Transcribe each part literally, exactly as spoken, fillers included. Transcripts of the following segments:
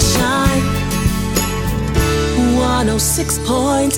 Sunshine one oh six point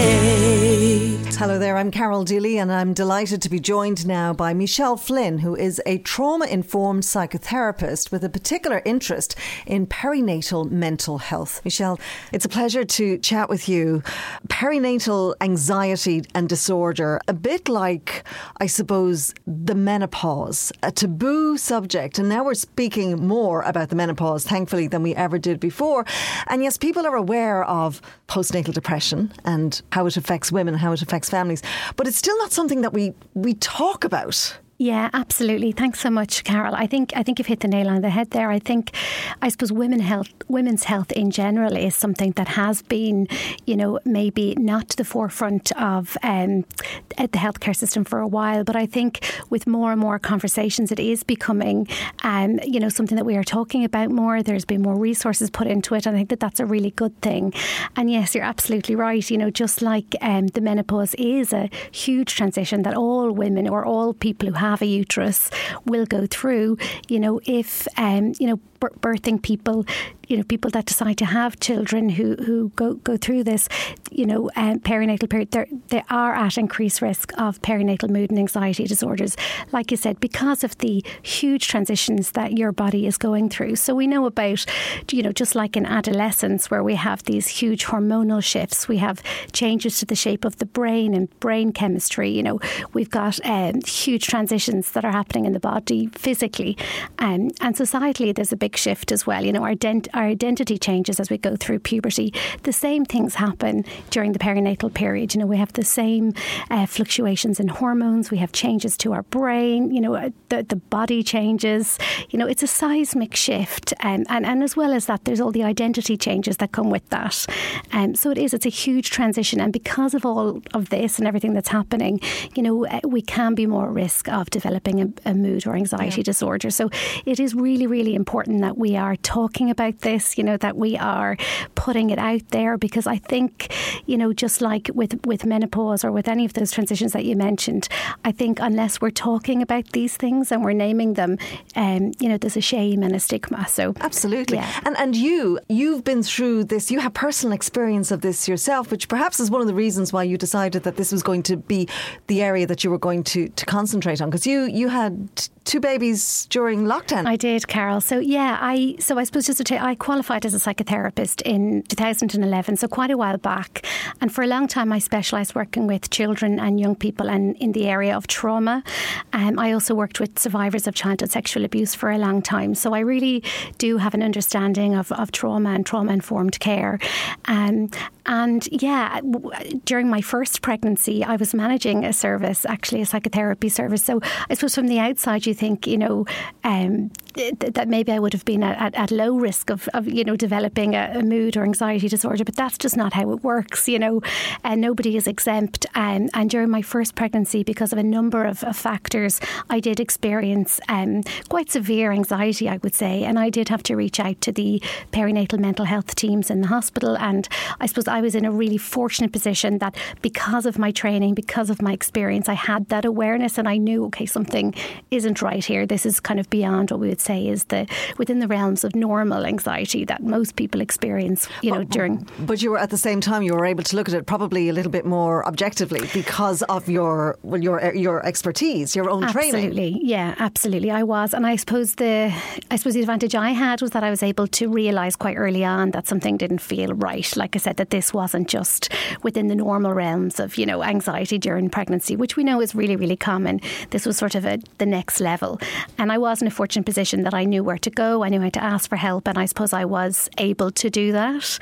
eight. Hello there, I'm Carol Deely and I'm delighted to be joined now by Michelle Flynn, who is a trauma-informed psychotherapist with a particular interest in perinatal mental health. Michelle, it's a pleasure to chat with you. Perinatal anxiety and disorder, a bit like, I suppose, the menopause, a taboo subject. And now we're speaking more about the menopause, thankfully, than we ever did before. And yes, people are aware of postnatal depression and how it affects women, how it affects families, but it's still not something that we we talk about. Yeah, absolutely. Thanks so much, Carol. I think I think you've hit the nail on the head there. I think, I suppose, women health, women's health in general is something that has been, you know, maybe not to the forefront of um, the healthcare system for a while. But I think with more and more conversations, it is becoming, um, you know, something that we are talking about more. There's been more resources put into it, and I think that that's a really good thing. And yes, you're absolutely right. You know, just like um, the menopause is a huge transition that all women or all people who have a uterus will go through. You know, if um, you know, birthing people, you know, people that decide to have children who, who go, go through this, you know, um, perinatal period, they are at increased risk of perinatal mood and anxiety disorders, like you said, because of the huge transitions that your body is going through. So we know about, you know, just like in adolescence, where we have these huge hormonal shifts, we have changes to the shape of the brain and brain chemistry. You know, we've got um, huge transitions that are happening in the body physically, um, and societally. There's a big shift as well. You know, our, dent- our identity changes as we go through puberty. The same things happen during the perinatal period. You know, we have the same uh, fluctuations in hormones. We have changes to our brain. You know, the, the body changes. You know, it's a seismic shift. Um, and, and as well as that, there's all the identity changes that come with that. Um, so it is, it's a huge transition. And because of all of this and everything that's happening, you know, we can be more at risk of developing a, a mood or anxiety yeah. disorder. So it is really, really important that we are talking about this, you know, that we are putting it out there, because I think, you know, just like with, with menopause or with any of those transitions that you mentioned, I think unless we're talking about these things and we're naming them, um, you know, there's a shame and a stigma. So absolutely. Yeah. And and you, you've been through this, you have personal experience of this yourself, which perhaps is one of the reasons why you decided that this was going to be the area that you were going to, to concentrate on, because you, you had two babies during lockdown. I did, Carol. So yeah, I so I suppose just to tell you, I qualified as a psychotherapist in two thousand eleven, so quite a while back. And for a long time, I specialised working with children and young people and in the area of trauma. Um, I also worked with survivors of childhood sexual abuse for a long time. So I really do have an understanding of, of trauma and trauma-informed care. Um, and yeah, w- during my first pregnancy, I was managing a service, actually a psychotherapy service. So I suppose from the outside, you think, you know, um, th- that maybe I would have been at, at, at low risk of, of, you know, developing a, a mood or anxiety disorder, but that's just not how it works, you know, and nobody is exempt. Um, and during my first pregnancy, because of a number of, of factors, I did experience um, quite severe anxiety, I would say, and I did have to reach out to the perinatal mental health teams in the hospital. And I suppose I was in a really fortunate position that because of my training, because of my experience, I had that awareness and I knew, okay, something isn't right here. This is kind of beyond what we would say is the within the realms of normal anxiety that most people experience, you know, but, during. But you were at the same time, you were able to look at it probably a little bit more objectively because of your well, your your expertise, your own absolutely. training. Absolutely, yeah, absolutely, I was, and I suppose the I suppose the advantage I had was that I was able to realise quite early on that something didn't feel right. Like I said, that this wasn't just within the normal realms of, you know, anxiety during pregnancy, which we know is really, really common. This was sort of a, the next level. And I was in a fortunate position that I knew where to go, I knew how to ask for help, and I suppose I was able to do that.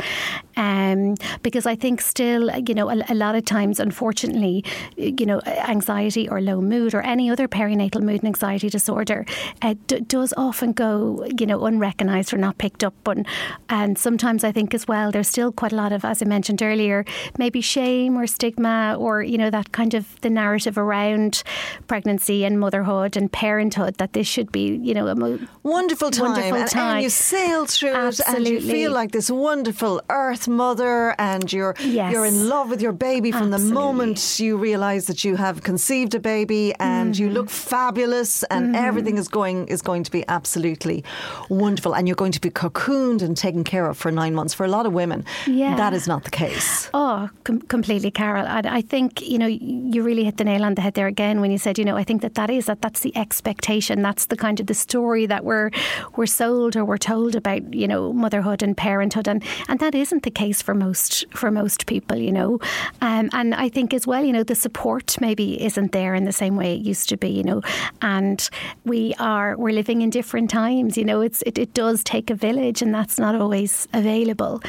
Um, because I think still, you know, a, a lot of times, unfortunately, you know, anxiety or low mood or any other perinatal mood and anxiety disorder uh, d- does often go, you know, unrecognised or not picked up on. And sometimes I think as well, there's still quite a lot of, as I mentioned earlier, maybe shame or stigma or, you know, that kind of the narrative around pregnancy and motherhood and parenthood, that this should be, you know, a mo- wonderful time, wonderful and, time. and you sail through Absolutely. it, and you feel like this wonderful earth mother, and you're Yes. you're in love with your baby from Absolutely. the moment you realise that you have conceived a baby, and Mm-hmm. you look fabulous, and mm-hmm. everything is going is going to be absolutely wonderful, and you're going to be cocooned and taken care of for nine months. For a lot of women, Yeah. that is not the case. Oh, com- completely, Carol. I, I think, you know, you really hit the nail on the head there again when you said, you know, I think that that is, that that's the expectation. That's the kind of the story that we're we're sold or we're told about, you know, motherhood and parenthood. And, and that isn't the case for most for most people, you know. Um, and I think as well, you know, the support maybe isn't there in the same way it used to be, you know. And we are, we're living in different times, you know. It's it, it does take a village, and that's not always available.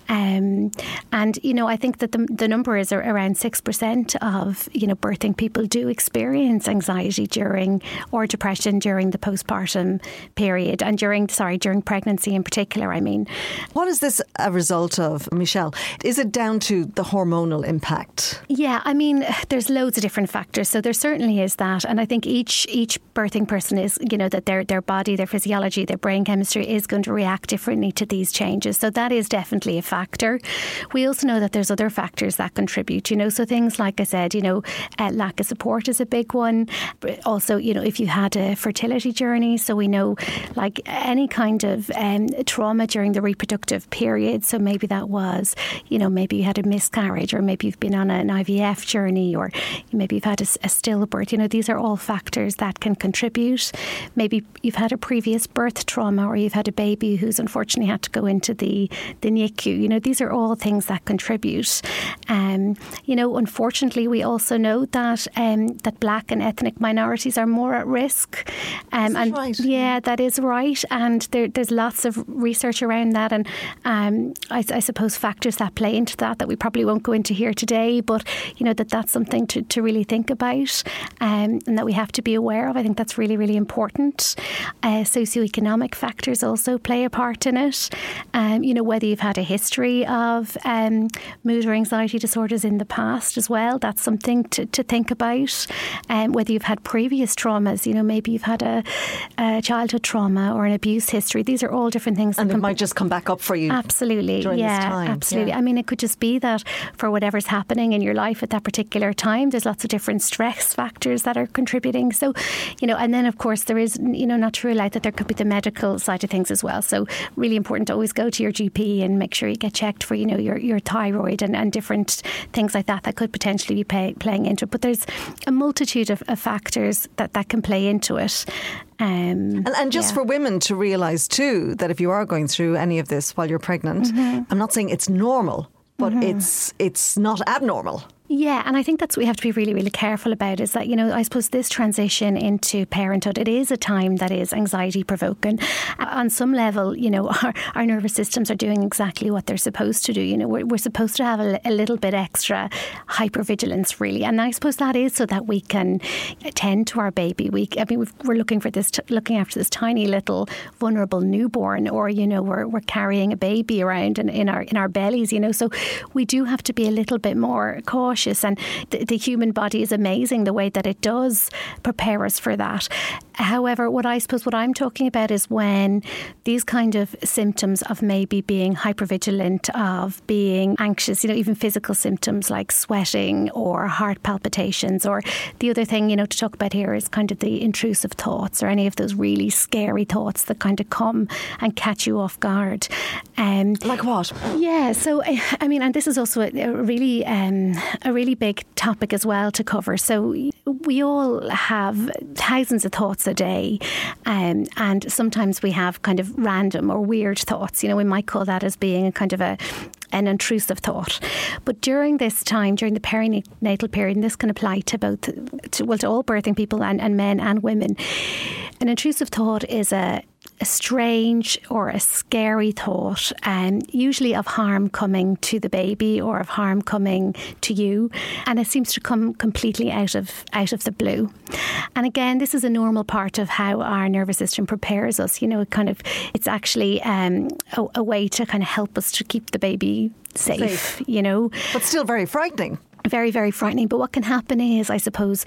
Um, and, you know, I think that the, the number is around six percent of, you know, birthing people do experience anxiety during, or depression during the postpartum period, and during, sorry, during pregnancy in particular, I mean. What is this a result of, Michelle? Is it down to the hormonal impact? Yeah, I mean, there's loads of different factors. So there certainly is that. And I think each each birthing person is, you know, that their, their body, their physiology, their brain chemistry is going to react differently to these changes. So that is definitely a factor. We also know that there's other factors that contribute, you know, so things like I said, you know, uh, lack of support is a big one. But also, you know, if you had a fertility journey, so we know like any kind of um, trauma during the reproductive period. So maybe that was, you know, maybe you had a miscarriage, or maybe you've been on an I V F journey, or maybe you've had a, a stillbirth. You know, these are all factors that can contribute. Maybe you've had a previous birth trauma, or you've had a baby who's unfortunately had to go into the, the N I C U. You know, these are all things that contribute. Um, you know, unfortunately, we also know that um, that black and ethnic minorities are more at risk. Um, is that and right? Yeah, that is right. And there, there's lots of research around that, and um, I, I suppose factors that play into that that we probably won't go into here today. But you know, that that's something to, to really think about, um, and that we have to be aware of. I think that's really, really important. Uh, socioeconomic factors also play a part in it. Um, you know, whether you've had a history of um, mood or anxiety disorders in the past as well, that's something to, to think about. Um, whether you've had previous traumas, you know, maybe you've had a, a childhood trauma or an abuse history. These are all different things. And that it can might just come back up for you. Absolutely. During yeah, this time. absolutely. Yeah. I mean, it could just be that for whatever's happening in your life at that particular time, there's lots of different stress factors that are contributing. So, you know, and then of course there is, you know, not to rule out that there could be the medical side of things as well. So really important to always go to your G P and make sure you get checked for, you know, your, your thyroid and, and different things like that that could potentially be pay, playing into it. But there's a multitude of, of factors that, that can play into it. Um, and, and just yeah. for women to realise too that if you are going through any of this while you're pregnant, mm-hmm. I'm not saying it's normal, but mm-hmm. it's it's not abnormal. Yeah, and I think that's what we have to be really, really careful about, is that, you know, I suppose this transition into parenthood, it is a time that is anxiety provoking. On some level, you know, our, our nervous systems are doing exactly what they're supposed to do. You know, we're, we're supposed to have a, a little bit extra hypervigilance, really. And I suppose that is so that we can tend to our baby. We, I mean, we've, we're looking for this, t- looking after this tiny little vulnerable newborn, or, you know, we're, we're carrying a baby around in, in our in our bellies, you know. So we do have to be a little bit more cautious. And the, the human body is amazing the way that it does prepare us for that. However, what I suppose what I'm talking about is when these kind of symptoms of maybe being hypervigilant, of being anxious, you know, even physical symptoms like sweating or heart palpitations, or the other thing, you know, to talk about here is kind of the intrusive thoughts, or any of those really scary thoughts that kind of come and catch you off guard. Um, like what? Yeah, so I mean, and this is also a, a really um, a really big topic as well to cover. So we all have thousands of thoughts a day, um, and sometimes we have kind of random or weird thoughts. You know, we might call that as being a kind of a an intrusive thought. But during this time, during the perinatal period, and this can apply to both, to, well, to all birthing people and, and men and women, an intrusive thought is a a strange or a scary thought, um, usually of harm coming to the baby or of harm coming to you, and it seems to come completely out of out of the blue. And again, this is a normal part of how our nervous system prepares us. You know, it kind of it's actually um, a, a way to kind of help us to keep the baby safe, safe. You know, but still very frightening. Very, very frightening. But what can happen is, I suppose,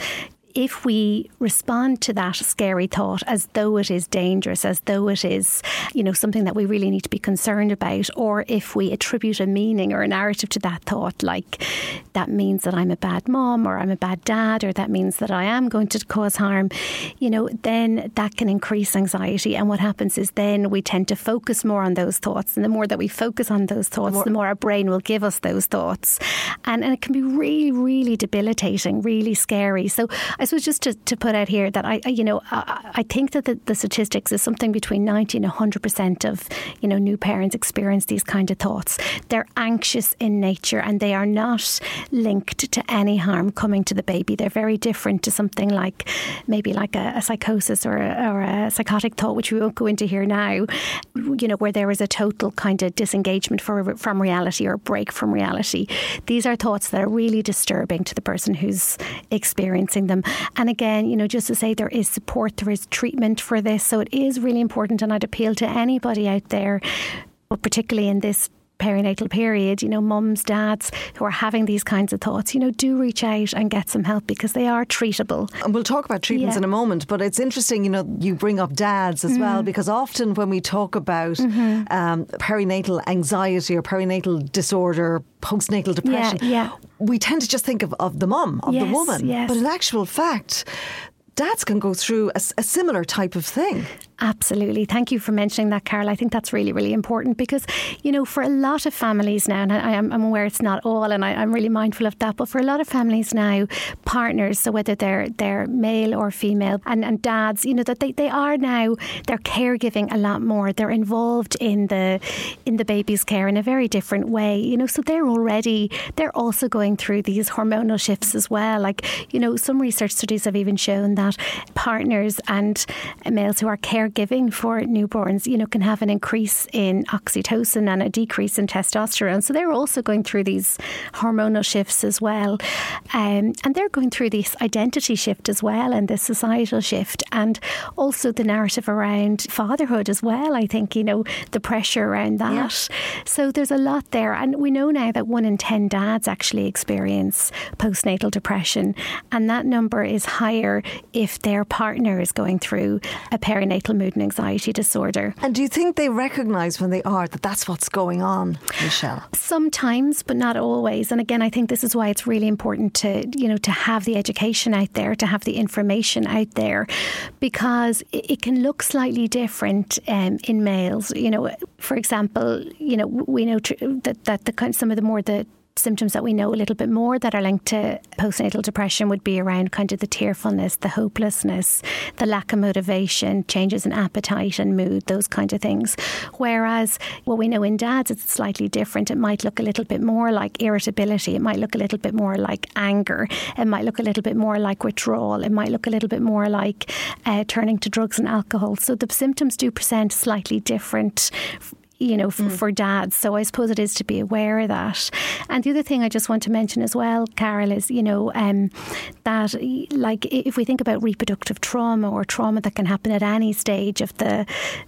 if we respond to that scary thought as though it is dangerous, as though it is, you know, something that we really need to be concerned about, or if we attribute a meaning or a narrative to that thought, like that means that I'm a bad mom or I'm a bad dad, or that means that I am going to cause harm, you know, then that can increase anxiety. And what happens is then we tend to focus more on those thoughts. And the more that we focus on those thoughts, the more, the more our brain will give us those thoughts. And, and it can be really, really debilitating, really scary. So I suppose just to, to put out here that I, I you know, I, I think that the, the statistics is something between ninety and one hundred percent of, you know, new parents experience these kind of thoughts. They're anxious in nature and they are not linked to any harm coming to the baby. They're very different to something like maybe like a, a psychosis or a, or a psychotic thought, which we won't go into here now, you know, where there is a total kind of disengagement for, from reality or break from reality. These are thoughts that are really disturbing to the person who's experiencing them. And again, you know, just to say there is support, there is treatment for this. So it is really important. And I'd appeal to anybody out there, but particularly in this perinatal period, you know, mums, dads who are having these kinds of thoughts, you know, do reach out and get some help because they are treatable. And we'll talk about treatments yeah. in a moment, but it's interesting, you know, you bring up dads as mm. well, because often when we talk about mm-hmm. um, perinatal anxiety or perinatal disorder, postnatal depression, yeah, yeah. we tend to just think of, of the mum, of yes, the woman. Yes. But in actual fact, dads can go through a, a similar type of thing. Absolutely. Thank you for mentioning that, Carol. I think that's really, really important because, you know, for a lot of families now, and I, I'm, I'm aware it's not all, and I, I'm really mindful of that, but for a lot of families now, partners, so whether they're they're male or female, and, and dads, you know, that they, they are now, they're caregiving a lot more. They're involved in the in the baby's care in a very different way, you know, so they're already, they're also going through these hormonal shifts as well. Like, you know, some research studies have even shown that partners and males who are caregiving Giving for newborns, you know, can have an increase in oxytocin and a decrease in testosterone. So they're also going through these hormonal shifts as well. Um, and they're going through this identity shift as well and the societal shift and also the narrative around fatherhood as well. I think, you know, the pressure around that. Yeah. So there's a lot there. And we know now that one in ten dads actually experience postnatal depression. And that number is higher if their partner is going through a perinatal mood and anxiety disorder. And do you think they recognise when they are that that's what's going on, Michelle? Sometimes, but not always. And again, I think this is why it's really important to, you know, to have the education out there, to have the information out there, because it, it can look slightly different um, in males. You know, for example, you know, we know tr- that that the kind some of the more the symptoms that we know a little bit more that are linked to postnatal depression would be around kind of the tearfulness, the hopelessness, the lack of motivation, changes in appetite and mood, those kind of things. Whereas what we know in dads, it's slightly different. It might look a little bit more like irritability. It might look a little bit more like anger. It might look a little bit more like withdrawal. It might look a little bit more like uh, turning to drugs and alcohol. So the symptoms do present slightly different, you know, for, mm. for dads. So I suppose it is to be aware of that. And the other thing I just want to mention as well, Carol, is, you know, um, that like if we think about reproductive trauma or trauma that can happen at any stage of the,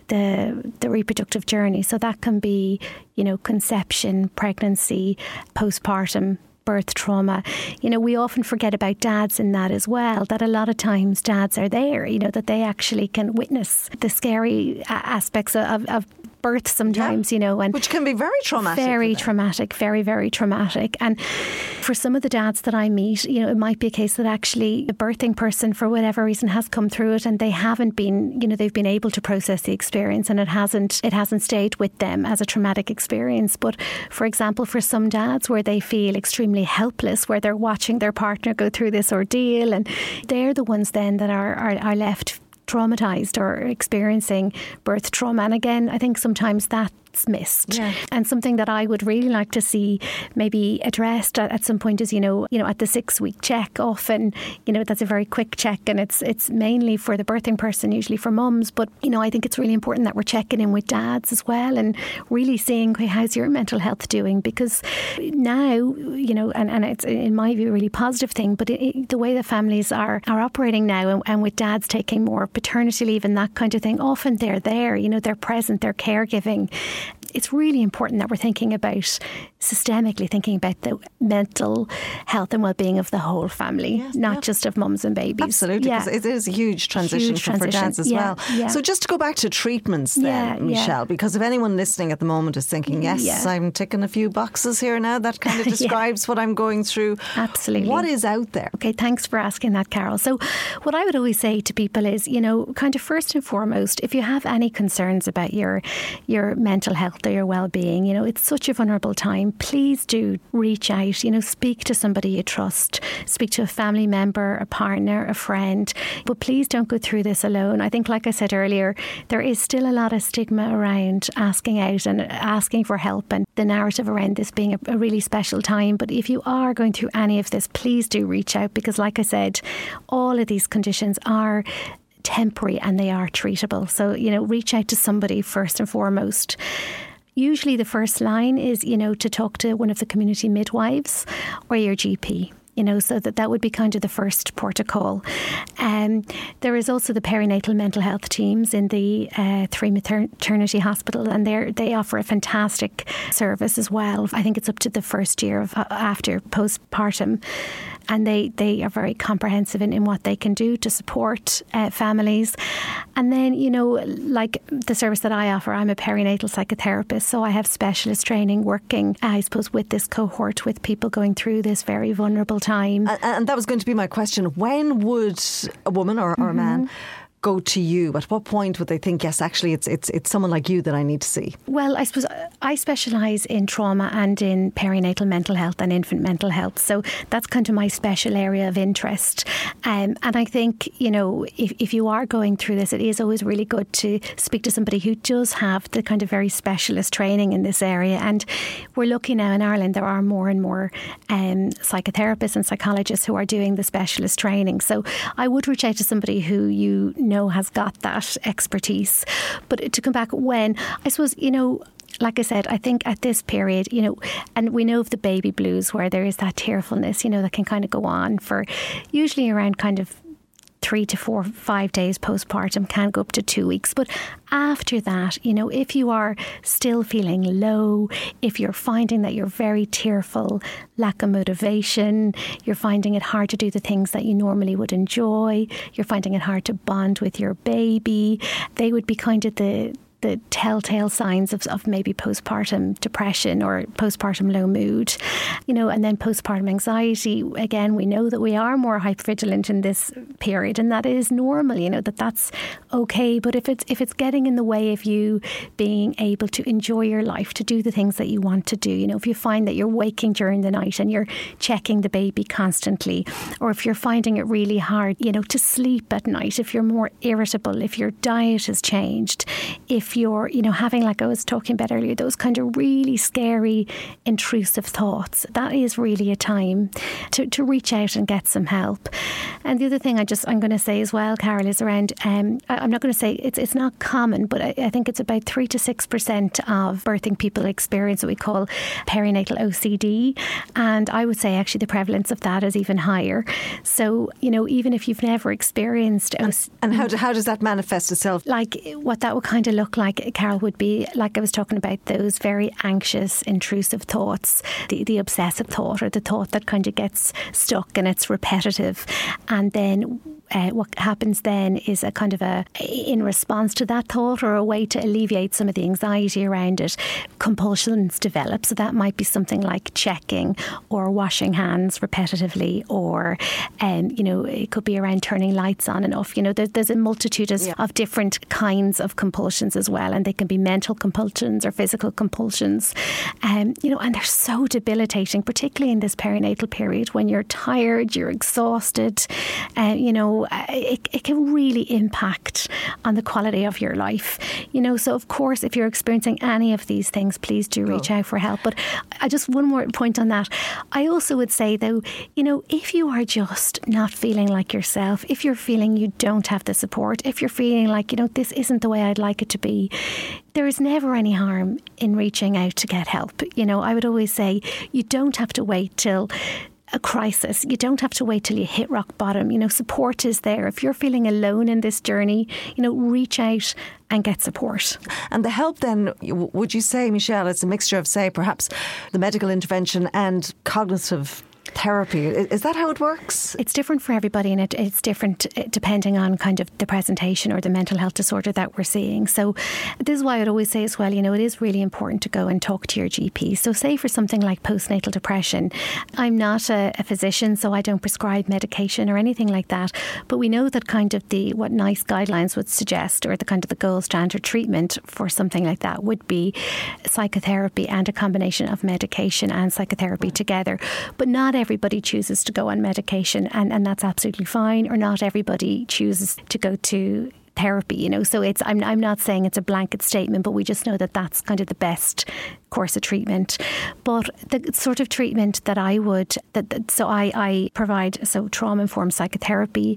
the, the reproductive journey. So that can be, you know, conception, pregnancy, postpartum, birth trauma. You know, we often forget about dads in that as well, that a lot of times dads are there, you know, that they actually can witness the scary aspects of, of birth sometimes, yeah. you know. And which can be very traumatic. Very traumatic, very, very traumatic. And for some of the dads that I meet, you know, it might be a case that actually the birthing person, for whatever reason, has come through it and they haven't been, you know, they've been able to process the experience and it hasn't, it hasn't stayed with them as a traumatic experience. But for example, for some dads where they feel extremely helpless, where they're watching their partner go through this ordeal, and they're the ones then that are, are, are left traumatised or experiencing birth trauma. And again, I think sometimes that's missed. Yeah. And something that I would really like to see maybe addressed at, at some point is, you know, you know, at the six week check, often, you know, that's a very quick check and it's it's mainly for the birthing person, usually for mums. But, you know, I think it's really important that we're checking in with dads as well and really seeing, okay, how's your mental health doing? Because now, you know, and, and it's in my view a really positive thing, but it, it, the way the families are, are operating now and, and with dads taking more paternity leave and that kind of thing, often they're there, you know, they're present, they're caregiving. It's really important that we're thinking about systemically thinking about the mental health and well-being of the whole family, yes, not yeah. just of mums and babies. Absolutely, because yeah. it is a huge transition, huge transition. for dads as yeah. well. Yeah. So just to go back to treatments then, yeah, Michelle, yeah. because if anyone listening at the moment is thinking, yes, yeah. I'm ticking a few boxes here now, that kind of describes yeah. what I'm going through. Absolutely. What is out there? Okay, thanks for asking that, Carol. So what I would always say to people is, you know, kind of first and foremost, if you have any concerns about your your mental health or your well-being, you know, it's such a vulnerable time. Please do reach out, you know, speak to somebody you trust, speak to a family member, a partner, a friend, but please don't go through this alone. I think, like I said earlier, there is still a lot of stigma around asking out and asking for help, and the narrative around this being a, a really special time. But if you are going through any of this, please do reach out, because like I said, all of these conditions are temporary and they are treatable. So, you know, reach out to somebody first and foremost. Usually the first line is, you know, to talk to one of the community midwives or your G P. You know, so that that would be kind of the first port of call. Um, there is also the perinatal mental health teams in the uh, three maternity hospital, and they they offer a fantastic service as well. I think it's up to the first year of after postpartum. And they, they are very comprehensive in, in what they can do to support uh, families. And then, you know, like the service that I offer, I'm a perinatal psychotherapist, so I have specialist training working, I suppose, with this cohort, with people going through this very vulnerable time. And, and that was going to be my question. When would a woman or, or mm-hmm. a man go to you? At what point would they think, yes, actually, it's it's it's someone like you that I need to see? Well, I suppose I specialise in trauma and in perinatal mental health and infant mental health. So that's kind of my special area of interest. Um, and I think, you know, if, if you are going through this, it is always really good to speak to somebody who does have the kind of very specialist training in this area. And we're lucky now in Ireland, there are more and more um, psychotherapists and psychologists who are doing the specialist training. So I would reach out to somebody who you know has got that expertise. But to come back, when, I suppose, you know, like I said, I think at this period, you know, and we know of the baby blues where there is that tearfulness, you know, that can kind of go on for usually around kind of three to four, five days postpartum, can go up to two weeks. But after that, you know, if you are still feeling low, if you're finding that you're very tearful, lack of motivation, you're finding it hard to do the things that you normally would enjoy, you're finding it hard to bond with your baby, they would be kind of the the telltale signs of, of maybe postpartum depression or postpartum low mood, you know, and then postpartum anxiety. Again, we know that we are more hypervigilant in this period, and that is normal, you know, that that's okay. But if it's if it's getting in the way of you being able to enjoy your life, to do the things that you want to do, you know, if you find that you're waking during the night and you're checking the baby constantly, or if you're finding it really hard, you know, to sleep at night, if you're more irritable, if your diet has changed, if If you're, you know, having, like I was talking about earlier, those kind of really scary, intrusive thoughts, that is really a time to, to reach out and get some help. And the other thing I just, I'm going to say as well, Carol, is around, um, I, I'm not going to say it's it's not common, but I, I think it's about three to six percent of birthing people experience what we call perinatal O C D. And I would say actually the prevalence of that is even higher. So, you know, even if you've never experienced O C D. And, and how, do, how does that manifest itself? Like what that would kind of look like, Carol, would be, like I was talking about, those very anxious, intrusive thoughts, the, the obsessive thought, or the thought that kind of gets stuck and it's repetitive. And then uh, what happens then is a kind of a, in response to that thought, or a way to alleviate some of the anxiety around it, compulsions develop. So that might be something like checking or washing hands repetitively, or, um, you know, it could be around turning lights on and off. You know, there, there's a multitude of, yeah. of different kinds of compulsions as well, and they can be mental compulsions or physical compulsions. Um, you know, and they're so debilitating, particularly in this perinatal period when you're tired, you're exhausted. Uh, you know, it, it can really impact on the quality of your life. You know, so of course, if you're experiencing any of these things, please do reach oh. out for help. But I just one more point on that. I also would say, though, you know, if you are just not feeling like yourself, if you're feeling you don't have the support, if you're feeling like, you know, this isn't the way I'd like it to be, there is never any harm in reaching out to get help. You know, I would always say you don't have to wait till a crisis. You don't have to wait till you hit rock bottom. You know, support is there. If you're feeling alone in this journey, you know, reach out and get support. And the help then, would you say, Michelle, it's a mixture of, say, perhaps the medical intervention and cognitive therapy? Is that how it works? It's different for everybody, and it, it's different depending on kind of the presentation or the mental health disorder that we're seeing. So this is why I'd always say as well, you know, it is really important to go and talk to your G P. So say for something like postnatal depression, I'm not a, a physician, so I don't prescribe medication or anything like that. But we know that kind of the what NICE guidelines would suggest, or the kind of the gold standard treatment for something like that, would be psychotherapy and a combination of medication and psychotherapy together. But not everybody chooses to go on medication, and, and that's absolutely fine, or not everybody chooses to go to therapy, you know. So it's I'm I'm not saying it's a blanket statement, but we just know that that's kind of the best course of treatment. But the sort of treatment that I would that, that so I, I provide so trauma informed psychotherapy.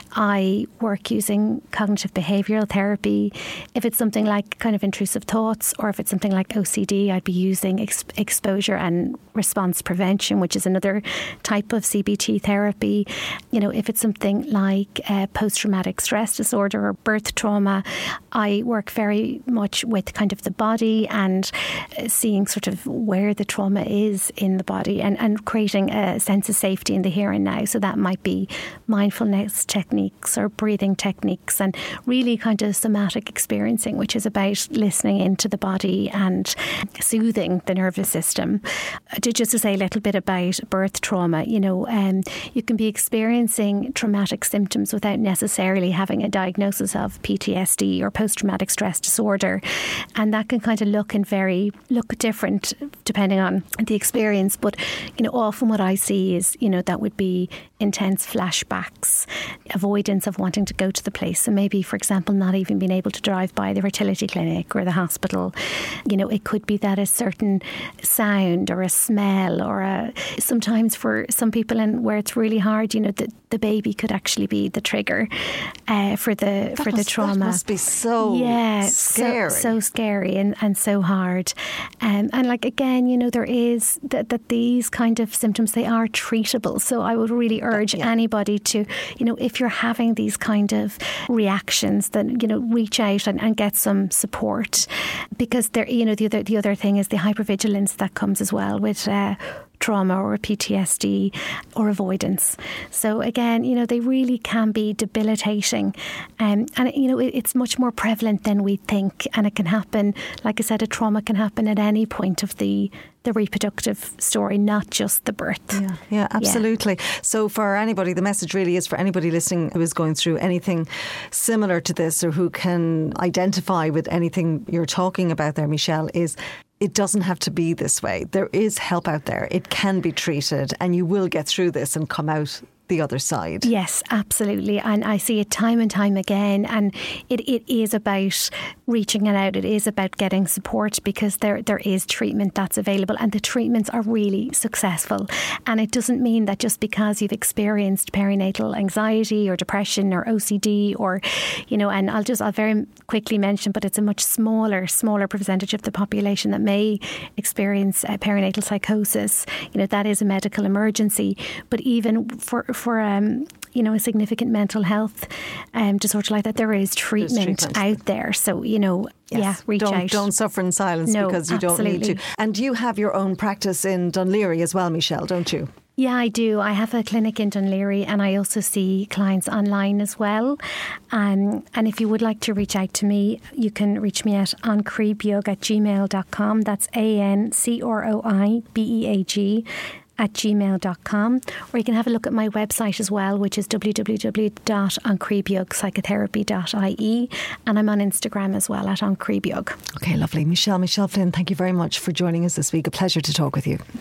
I work using cognitive behavioural therapy. If it's something like kind of intrusive thoughts, or if it's something like O C D, I'd be using ex- exposure and response prevention, which is another type of C B T therapy. You know, if it's something like uh, post traumatic stress disorder or birth trauma, I work very much with kind of the body and uh, seeing sort of where the trauma is in the body, and, and creating a sense of safety in the here and now. So that might be mindfulness techniques or breathing techniques, and really kind of somatic experiencing, which is about listening into the body and soothing the nervous system. Just to say a little bit about birth trauma, you know, um, you can be experiencing traumatic symptoms without necessarily having a diagnosis of P T S D or post-traumatic stress disorder, and that can kind of look and very look different depending on the experience. But you know, often what I see is, you know, that would be intense flashbacks, avoidance of wanting to go to the place. So maybe, for example, not even being able to drive by the fertility clinic or the hospital. You know, it could be that a certain sound or a smell, or a sometimes for some people, and where it's really hard, you know, the, the baby could actually be the trigger uh, for the that for must, the trauma. That must be so yeah, scary. So, so scary and, and so hard. Um, and like, again, you know, there is that, that these kind of symptoms, they are treatable. So I would really urge yeah. anybody to, you know, if you're having these kind of reactions, then, you know, reach out and, and get some support, because there, you know, the other the other thing is the hypervigilance that comes as well with uh, trauma or P T S D or avoidance. So again, you know, they really can be debilitating, um, and you know, it, it's much more prevalent than we think, and it can happen, like I said, a trauma can happen at any point of the the reproductive story, not just the birth. Yeah, yeah, absolutely. Yeah. So for anybody, the message really is for anybody listening who is going through anything similar to this, or who can identify with anything you're talking about there, Michelle, is it doesn't have to be this way. There is help out there. It can be treated, and you will get through this and come out the other side. Yes, absolutely. And I see it time and time again. And it, it is about reaching it out. It is about getting support, because there there is treatment that's available, and the treatments are really successful. And it doesn't mean that just because you've experienced perinatal anxiety or depression or O C D, or, you know, and I'll just, I'll very quickly mention, but it's a much smaller, smaller percentage of the population that may experience uh, perinatal psychosis. You know, that is a medical emergency. But even for for um, you know, a significant mental health um, disorder like that, there is treatment, treatment out there. So, you know, yes. yeah, reach don't, out. Don't suffer in silence, no, because you absolutely. don't need to. And you have your own practice in Dún Laoghaire as well, Michelle, don't you? Yeah, I do. I have a clinic in Dún Laoghaire, and I also see clients online as well. Um, and if you would like to reach out to me, you can reach me at ancroibeag at gmail dot com. That's A N C R O I B E A G at gmail dot com. Or you can have a look at my website as well, which is w w w dot ancroibeag psychotherapy dot I E, and I'm on Instagram as well at ancroibeag. Okay, lovely. Michelle, Michelle Flynn, thank you very much for joining us this week. A pleasure to talk with you.